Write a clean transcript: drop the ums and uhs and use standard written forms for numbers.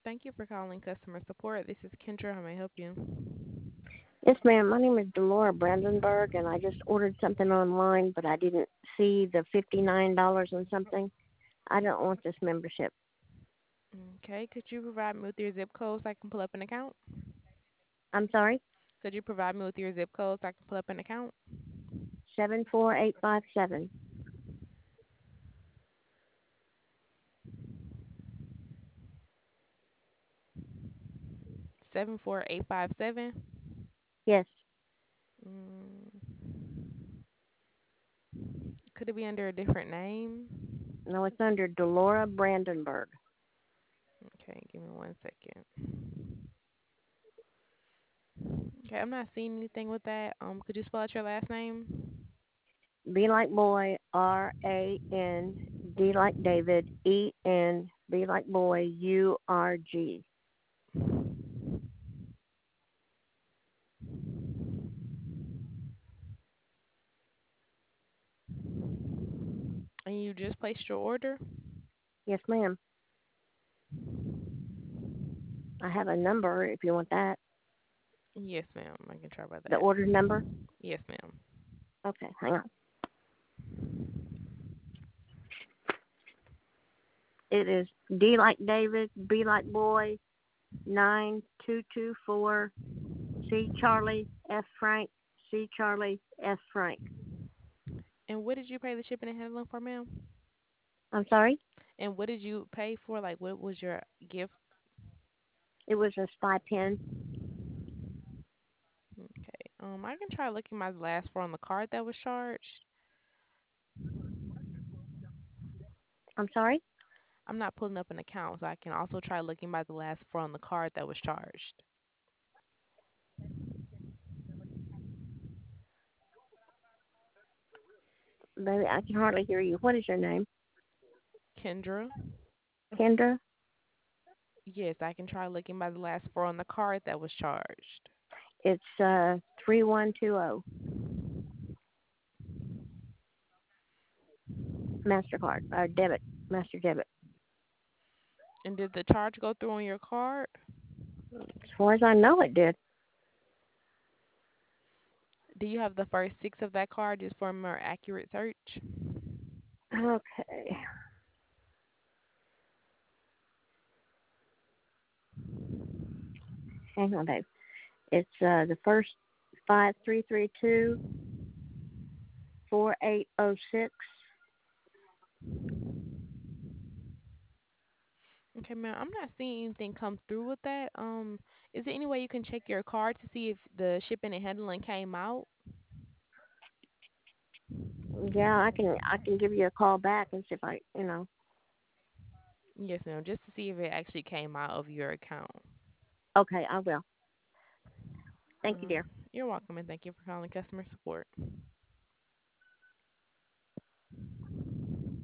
Thank you for calling customer support. This is Kendra. How may I help you? Yes, ma'am. My name is Delora Brandenburg, and I just ordered something online, but I didn't see the $59 and something. I don't want this membership. Okay. Could you provide me with your zip code so I can pull up an account? I'm sorry, Could you provide me with your zip code so I can pull up an account? 74857. 74857. Yes. Mm, could it be under a different name? No, it's under Delora Brandenburg. Okay, give me 1 second. Okay, I'm not seeing anything with that. Could you spell out your last name? B like boy, RAN, D like David, EN, B like boy, URG. And you just placed your order? Yes, ma'am. I have a number if you want that. Yes, ma'am. I can try by The that. order number. Yes, ma'am. Okay, hang on. It is D like David, B like boy, 9224 C Charlie F Frank C Charlie F Frank. And what did you pay the shipping and handling for, ma'am? I'm sorry. And what did you pay for? Like, what was your gift? It was a spy pen. Okay. I can try looking my last four on the card that was charged. I'm sorry. I'm not pulling up an account, so I can also try looking by the last four on the card that was charged. Baby, I can hardly hear you. What is your name? Kendra? Kendra. Yes, I can try looking by the last four on the card that was charged. It's 3120 Mastercard debit, Master debit. And did the charge go through on your card? As far as I know, it did. Do you have the first six of that card just for a more accurate search? Okay. Hang on, babe. It's the first 5332 4806. Okay, ma'am, I'm not seeing anything come through with that. Is there any way you can check your card to see if the shipping and handling came out? Yeah, I can give you a call back and see if I. Yes, ma'am, just to see if it actually came out of your account. Okay, I will. Thank you, Um, dear. you're welcome, and thank you for calling customer support.